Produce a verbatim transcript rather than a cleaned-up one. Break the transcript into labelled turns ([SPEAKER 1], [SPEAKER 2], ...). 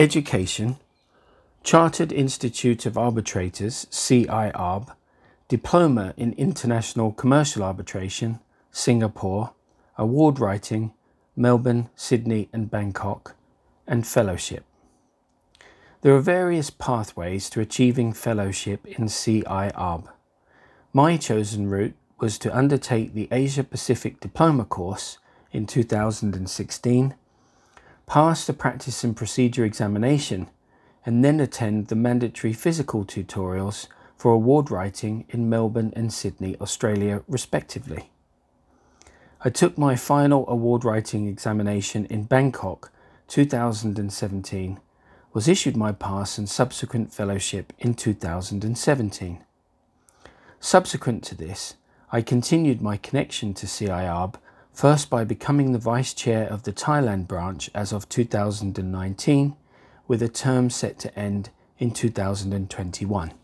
[SPEAKER 1] Education, Chartered Institute of Arbitrators, C I A R B, Diploma in International Commercial Arbitration, Singapore, Award Writing, Melbourne, Sydney and Bangkok, and Fellowship. There are various pathways to achieving fellowship in C I A R B. My chosen route was to undertake the Asia Pacific Diploma course in two thousand sixteen, pass the practice and procedure examination, and then attend the mandatory physical tutorials for award writing in Melbourne and Sydney, Australia, respectively. I took my final award writing examination in Bangkok two thousand seventeen, was issued my pass and subsequent fellowship in two thousand seventeen. Subsequent to this, I continued my connection to C I A R B, first by becoming the Vice Chair of the Thailand branch as of two thousand nineteen, with a term set to end in two thousand twenty-one.